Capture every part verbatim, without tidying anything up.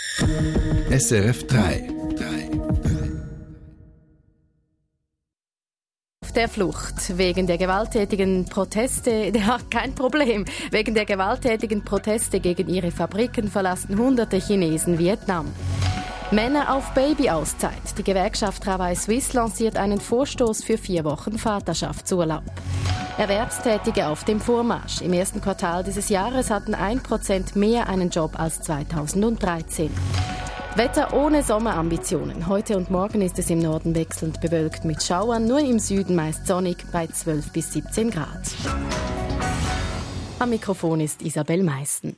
S R F drei. Auf der Flucht wegen der gewalttätigen Proteste, ja, kein Problem. Wegen der gewalttätigen Proteste gegen ihre Fabriken verlassen hunderte Chinesen Vietnam. Männer auf Babyauszeit. Die Gewerkschaft Travail Suisse lanciert einen Vorstoß für vier Wochen Vaterschaftsurlaub. Erwerbstätige auf dem Vormarsch. Im ersten Quartal dieses Jahres hatten ein Prozent mehr einen Job als zweitausenddreizehn. Wetter ohne Sommerambitionen. Heute und morgen ist es im Norden wechselnd bewölkt mit Schauern, nur im Süden meist sonnig bei zwölf bis siebzehn Grad. Am Mikrofon ist Isabel Meissen.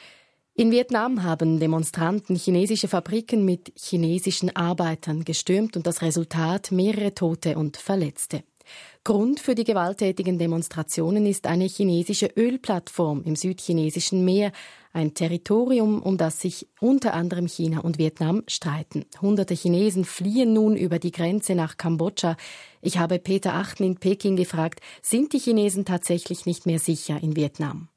In Vietnam haben Demonstranten chinesische Fabriken mit chinesischen Arbeitern gestürmt und das Resultat mehrere Tote und Verletzte. Grund für die gewalttätigen Demonstrationen ist eine chinesische Ölplattform im südchinesischen Meer, ein Territorium, um das sich unter anderem China und Vietnam streiten. Hunderte Chinesen fliehen nun über die Grenze nach Kambodscha. Ich habe Peter Achten in Peking gefragt, sind die Chinesen tatsächlich nicht mehr sicher in Vietnam?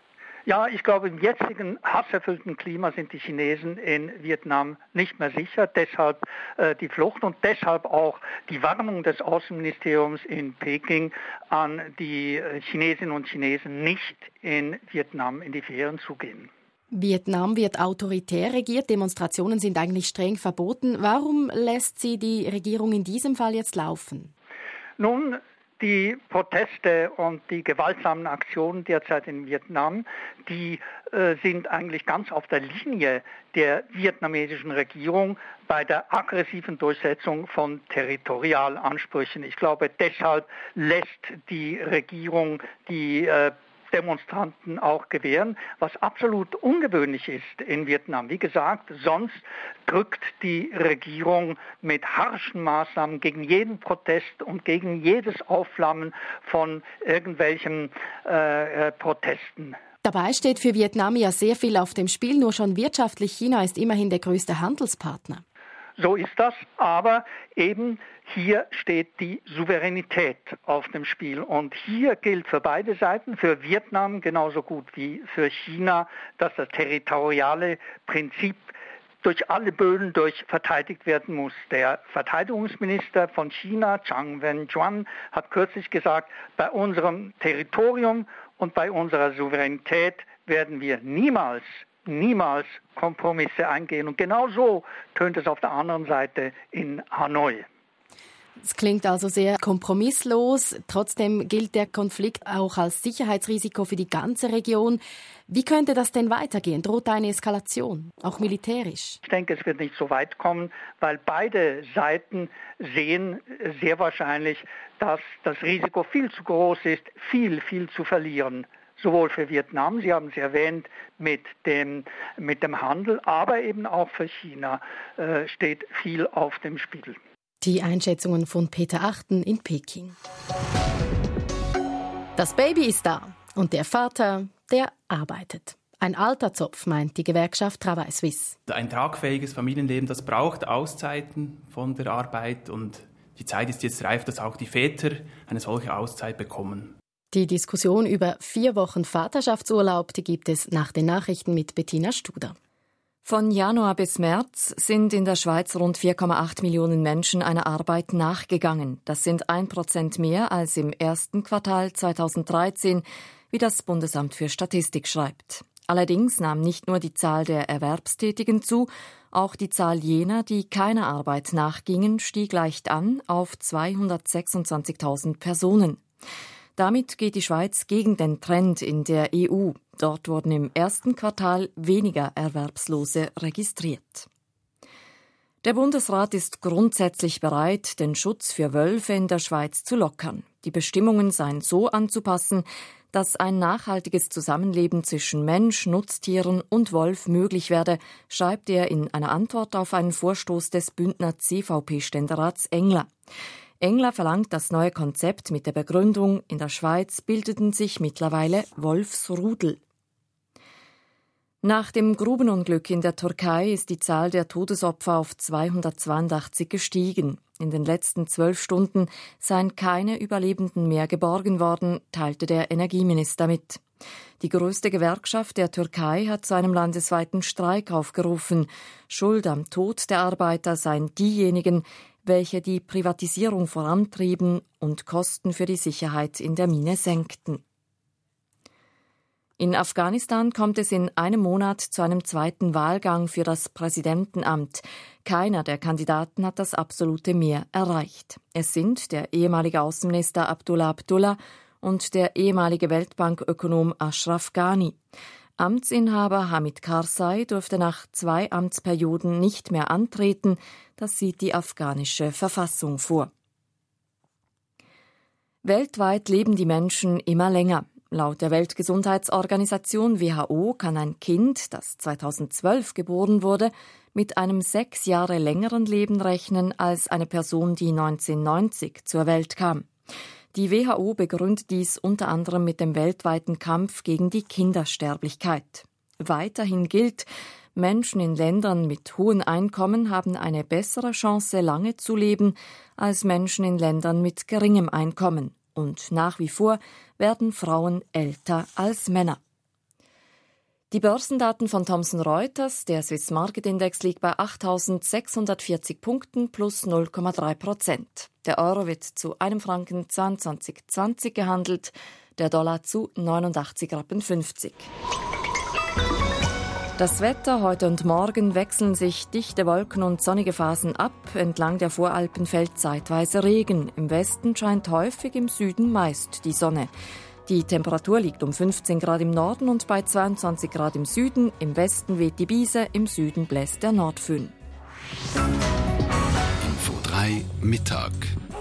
Ja, ich glaube, im jetzigen hasserfüllten Klima sind die Chinesen in Vietnam nicht mehr sicher. Deshalb äh, die Flucht und deshalb auch die Warnung des Außenministeriums in Peking an die Chinesinnen und Chinesen, nicht in Vietnam in die Ferien zu gehen. Vietnam wird autoritär regiert, Demonstrationen sind eigentlich streng verboten. Warum lässt sie die Regierung in diesem Fall jetzt laufen? Nun, die Proteste und die gewaltsamen Aktionen derzeit in Vietnam, die äh, sind eigentlich ganz auf der Linie der vietnamesischen Regierung bei der aggressiven Durchsetzung von Territorialansprüchen. Ich glaube, deshalb lässt die Regierung die äh, Demonstranten auch gewähren, was absolut ungewöhnlich ist in Vietnam. Wie gesagt, sonst drückt die Regierung mit harschen Maßnahmen gegen jeden Protest und gegen jedes Aufflammen von irgendwelchen äh, Protesten. Dabei steht für Vietnam ja sehr viel auf dem Spiel, nur schon wirtschaftlich. China ist immerhin der größte Handelspartner. So ist das, aber eben hier steht die Souveränität auf dem Spiel. Und hier gilt für beide Seiten, für Vietnam genauso gut wie für China, dass das territoriale Prinzip durch alle Böden durch verteidigt werden muss. Der Verteidigungsminister von China, Chang Wen-chuan, hat kürzlich gesagt, bei unserem Territorium und bei unserer Souveränität werden wir niemals niemals Kompromisse eingehen. Und genau so tönt es auf der anderen Seite in Hanoi. Es klingt also sehr kompromisslos. Trotzdem gilt der Konflikt auch als Sicherheitsrisiko für die ganze Region. Wie könnte das denn weitergehen? Droht eine Eskalation, auch militärisch? Ich denke, es wird nicht so weit kommen, weil beide Seiten sehen sehr wahrscheinlich, dass das Risiko viel zu groß ist, viel, viel zu verlieren. Sowohl für Vietnam, Sie haben es erwähnt, mit dem, mit dem Handel, aber eben auch für China äh, steht viel auf dem Spiel. Die Einschätzungen von Peter Achten in Peking. Das Baby ist da und der Vater, der arbeitet. Ein alter Zopf, meint die Gewerkschaft Travail Suisse. Ein tragfähiges Familienleben, das braucht Auszeiten von der Arbeit und die Zeit ist jetzt reif, dass auch die Väter eine solche Auszeit bekommen. Die Diskussion über vier Wochen Vaterschaftsurlaub, die gibt es nach den Nachrichten mit Bettina Studer. Von Januar bis März sind in der Schweiz rund vier Komma acht Millionen Menschen einer Arbeit nachgegangen. Das sind ein Prozent mehr als im ersten Quartal zweitausenddreizehn, wie das Bundesamt für Statistik schreibt. Allerdings nahm nicht nur die Zahl der Erwerbstätigen zu, auch die Zahl jener, die keiner Arbeit nachgingen, stieg leicht an auf zweihundertsechsundzwanzigtausend Personen. Damit geht die Schweiz gegen den Trend in der E U. Dort wurden im ersten Quartal weniger Erwerbslose registriert. Der Bundesrat ist grundsätzlich bereit, den Schutz für Wölfe in der Schweiz zu lockern. Die Bestimmungen seien so anzupassen, dass ein nachhaltiges Zusammenleben zwischen Mensch, Nutztieren und Wolf möglich werde, schreibt er in einer Antwort auf einen Vorstoß des Bündner C V P-Ständerats Engler. Engler verlangt das neue Konzept mit der Begründung, in der Schweiz bildeten sich mittlerweile Wolfsrudel. Nach dem Grubenunglück in der Türkei ist die Zahl der Todesopfer auf zweihundertzweiundachtzig gestiegen. In den letzten zwölf Stunden seien keine Überlebenden mehr geborgen worden, teilte der Energieminister mit. Die größte Gewerkschaft der Türkei hat zu einem landesweiten Streik aufgerufen. Schuld am Tod der Arbeiter seien diejenigen, welche die Privatisierung vorantrieben und Kosten für die Sicherheit in der Mine senkten. In Afghanistan kommt es in einem Monat zu einem zweiten Wahlgang für das Präsidentenamt. Keiner der Kandidaten hat das absolute Mehr erreicht. Es sind der ehemalige Außenminister Abdullah Abdullah und der ehemalige Weltbankökonom Ashraf Ghani. Amtsinhaber Hamid Karzai durfte nach zwei Amtsperioden nicht mehr antreten. Das sieht die afghanische Verfassung vor. Weltweit leben die Menschen immer länger. Laut der Weltgesundheitsorganisation W H O kann ein Kind, das zweitausendzwölf geboren wurde, mit einem sechs Jahre längeren Leben rechnen als eine Person, die neunzehnhundertneunzig zur Welt kam. Die W H O begründet dies unter anderem mit dem weltweiten Kampf gegen die Kindersterblichkeit. Weiterhin gilt, Menschen in Ländern mit hohen Einkommen haben eine bessere Chance, lange zu leben, als Menschen in Ländern mit geringem Einkommen. Und nach wie vor werden Frauen älter als Männer. Die Börsendaten von Thomson Reuters, der Swiss Market Index liegt bei achttausendsechshundertvierzig Punkten plus null Komma drei Prozent. Der Euro wird zu einem Franken zweiundzwanzig zwanzig gehandelt, der Dollar zu neunundachtzig Rappen fünfzig. Das Wetter heute und morgen wechseln sich dichte Wolken und sonnige Phasen ab. Entlang der Voralpen fällt zeitweise Regen. Im Westen scheint häufig, im Süden meist die Sonne. Die Temperatur liegt um fünfzehn Grad im Norden und bei zweiundzwanzig Grad im Süden. Im Westen weht die Biese, im Süden bläst der Nordföhn. Info drei Mittag.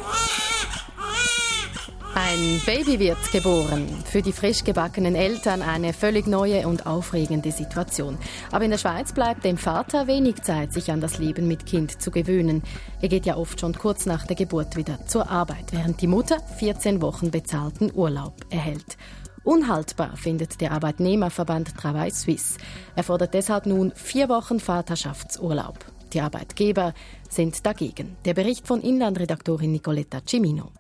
Ein Baby wird geboren. Für die frisch gebackenen Eltern eine völlig neue und aufregende Situation. Aber in der Schweiz bleibt dem Vater wenig Zeit, sich an das Leben mit Kind zu gewöhnen. Er geht ja oft schon kurz nach der Geburt wieder zur Arbeit, während die Mutter vierzehn Wochen bezahlten Urlaub erhält. Unhaltbar findet der Arbeitnehmerverband Travail Suisse. Er fordert deshalb nun vier Wochen Vaterschaftsurlaub. Die Arbeitgeber sind dagegen. Der Bericht von Inlandredaktorin Nicoletta Cimino.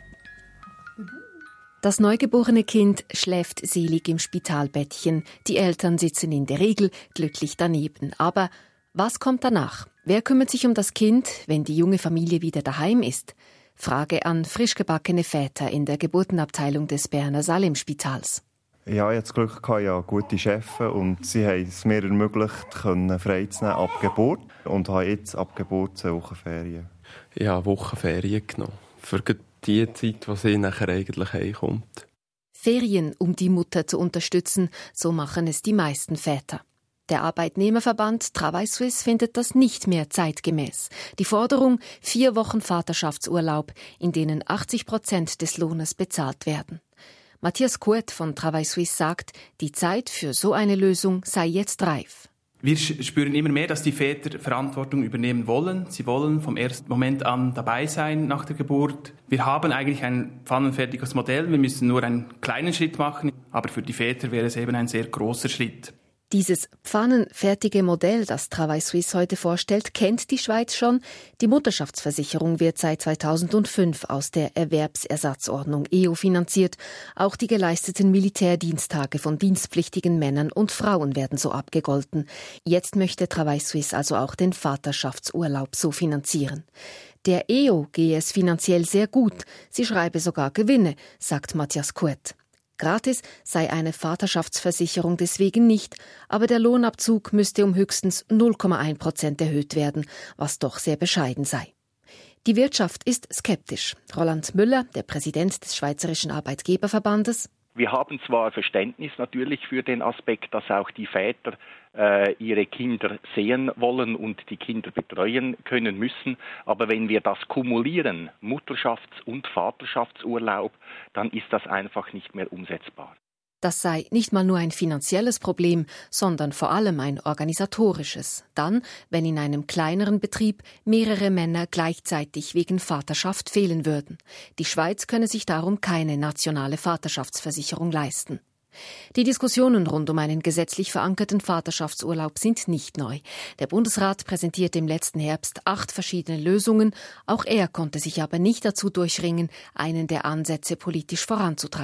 Das neugeborene Kind schläft selig im Spitalbettchen. Die Eltern sitzen in der Regel glücklich daneben. Aber was kommt danach? Wer kümmert sich um das Kind, wenn die junge Familie wieder daheim ist? Frage an frisch gebackene Väter in der Geburtenabteilung des Berner Salemspitals. Ja, ich hatte das Glück, ich hatte gute Chefs und sie haben es mir ermöglicht, frei zu nehmen ab Geburt und habe jetzt ab Geburt zwei Wochen Ferien. Ja, Wochenferien genommen. Für die Zeit, wo sie nachher eigentlich heimkommt. Ferien, um die Mutter zu unterstützen, so machen es die meisten Väter. Der Arbeitnehmerverband Travail Suisse findet das nicht mehr zeitgemäß. Die Forderung, vier Wochen Vaterschaftsurlaub, in denen achtzig Prozent des Lohnes bezahlt werden. Matthias Kurt von Travail Suisse sagt, die Zeit für so eine Lösung sei jetzt reif. Wir spüren immer mehr, dass die Väter Verantwortung übernehmen wollen. Sie wollen vom ersten Moment an dabei sein nach der Geburt. Wir haben eigentlich ein pfannenfertiges Modell. Wir müssen nur einen kleinen Schritt machen. Aber für die Väter wäre es eben ein sehr großer Schritt. Dieses pfannenfertige Modell, das Travail Suisse heute vorstellt, kennt die Schweiz schon. Die Mutterschaftsversicherung wird seit zweitausendfünf aus der Erwerbsersatzordnung E O finanziert. Auch die geleisteten Militärdiensttage von dienstpflichtigen Männern und Frauen werden so abgegolten. Jetzt möchte Travail Suisse also auch den Vaterschaftsurlaub so finanzieren. Der E O gehe es finanziell sehr gut. Sie schreibe sogar Gewinne, sagt Matthias Kurt. Gratis sei eine Vaterschaftsversicherung deswegen nicht, aber der Lohnabzug müsste um höchstens null Komma eins Prozent erhöht werden, was doch sehr bescheiden sei. Die Wirtschaft ist skeptisch. Roland Müller, der Präsident des Schweizerischen Arbeitgeberverbandes: Wir haben zwar Verständnis natürlich für den Aspekt, dass auch die Väter äh, ihre Kinder sehen wollen und die Kinder betreuen können müssen, aber wenn wir das kumulieren, Mutterschafts- und Vaterschaftsurlaub, dann ist das einfach nicht mehr umsetzbar. Das sei nicht mal nur ein finanzielles Problem, sondern vor allem ein organisatorisches. Dann, wenn in einem kleineren Betrieb mehrere Männer gleichzeitig wegen Vaterschaft fehlen würden. Die Schweiz könne sich darum keine nationale Vaterschaftsversicherung leisten. Die Diskussionen rund um einen gesetzlich verankerten Vaterschaftsurlaub sind nicht neu. Der Bundesrat präsentierte im letzten Herbst acht verschiedene Lösungen. Auch er konnte sich aber nicht dazu durchringen, einen der Ansätze politisch voranzutreiben.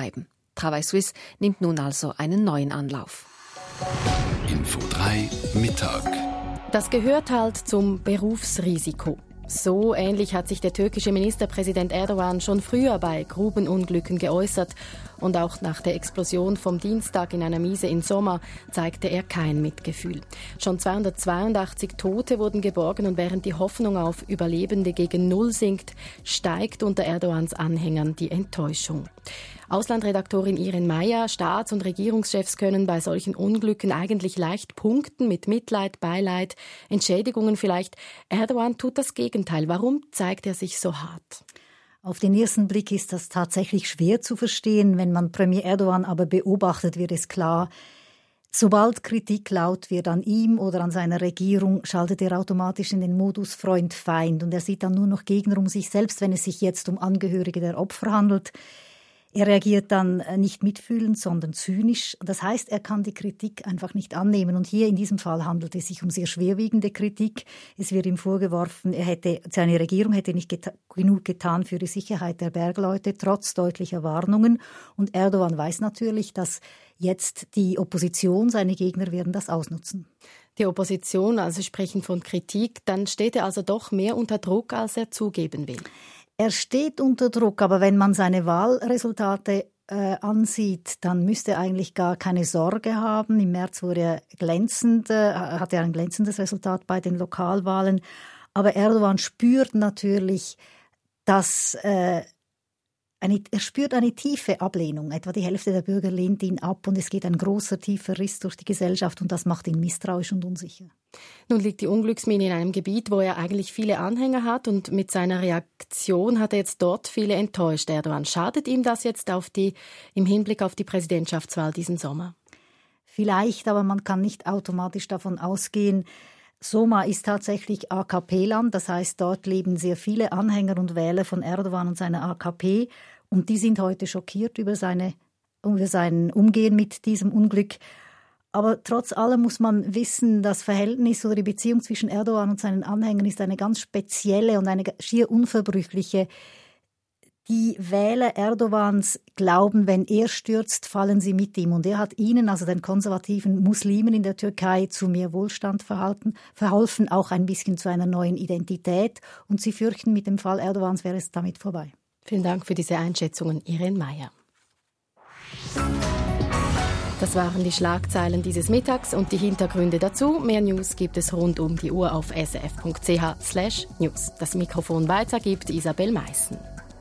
Travail Suisse nimmt nun also einen neuen Anlauf. Info drei Mittag. Das gehört halt zum Berufsrisiko. So ähnlich hat sich der türkische Ministerpräsident Erdogan schon früher bei Grubenunglücken geäußert. Und auch nach der Explosion vom Dienstag in einer Miese in Sommer zeigte er kein Mitgefühl. Schon zweihundertzweiundachtzig Tote wurden geborgen und während die Hoffnung auf Überlebende gegen Null sinkt, steigt unter Erdogans Anhängern die Enttäuschung. Auslandredaktorin Irene Meyer, Staats- und Regierungschefs können bei solchen Unglücken eigentlich leicht punkten mit Mitleid, Beileid, Entschädigungen vielleicht. Erdogan tut das Gegenteil. Warum zeigt er sich so hart? Auf den ersten Blick ist das tatsächlich schwer zu verstehen. Wenn man Premier Erdogan aber beobachtet, wird es klar, sobald Kritik laut wird an ihm oder an seiner Regierung, schaltet er automatisch in den Modus Freund-Feind. Und er sieht dann nur noch Gegner um sich, selbst wenn es sich jetzt um Angehörige der Opfer handelt. Er reagiert dann nicht mitfühlend, sondern zynisch. Das heißt, er kann die Kritik einfach nicht annehmen. Und hier in diesem Fall handelt es sich um sehr schwerwiegende Kritik. Es wird ihm vorgeworfen, er hätte, seine Regierung hätte nicht geta- genug getan für die Sicherheit der Bergleute, trotz deutlicher Warnungen. Und Erdogan weiß natürlich, dass jetzt die Opposition, seine Gegner werden das ausnutzen. Die Opposition, also sprechen von Kritik, dann steht er also doch mehr unter Druck, als er zugeben will. Er steht unter Druck, aber wenn man seine Wahlresultate äh, ansieht, dann müsste er eigentlich gar keine Sorge haben. Im März wurde er glänzend, äh, hatte er ein glänzendes Resultat bei den Lokalwahlen. Aber Erdogan spürt natürlich, dass äh, eine, er spürt eine tiefe Ablehnung. Etwa die Hälfte der Bürger lehnt ihn ab und es geht ein großer, tiefer Riss durch die Gesellschaft und das macht ihn misstrauisch und unsicher. Nun liegt die Unglücksmine in einem Gebiet, wo er eigentlich viele Anhänger hat und mit seiner Reaktion hat er jetzt dort viele enttäuscht. Erdogan, schadet ihm das jetzt auf die, im Hinblick auf die Präsidentschaftswahl diesen Sommer? Vielleicht, aber man kann nicht automatisch davon ausgehen. Soma ist tatsächlich A K P-Land, das heißt, dort leben sehr viele Anhänger und Wähler von Erdogan und seiner A K P und die sind heute schockiert über, seine, über sein Umgehen mit diesem Unglück. Aber trotz allem muss man wissen, das Verhältnis oder die Beziehung zwischen Erdogan und seinen Anhängern ist eine ganz spezielle und eine schier unverbrüchliche. Die Wähler Erdogans glauben, wenn er stürzt, fallen sie mit ihm. Und er hat ihnen, also den konservativen Muslimen in der Türkei, zu mehr Wohlstand verhalten, verholfen, auch ein bisschen zu einer neuen Identität. Und sie fürchten, mit dem Fall Erdogans wäre es damit vorbei. Vielen Dank für diese Einschätzungen, Irene Meyer. Das waren die Schlagzeilen dieses Mittags und die Hintergründe dazu. Mehr News gibt es rund um die Uhr auf s r f punkt c h slash news. Das Mikrofon weitergibt Isabel Meissen.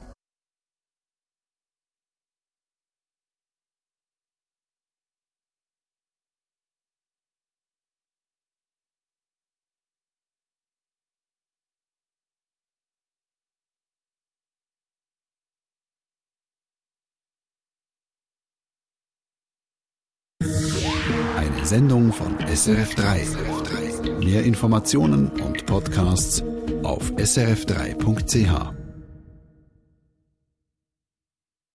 Eine Sendung von S R F drei. Mehr Informationen und Podcasts auf s r f drei punkt c h.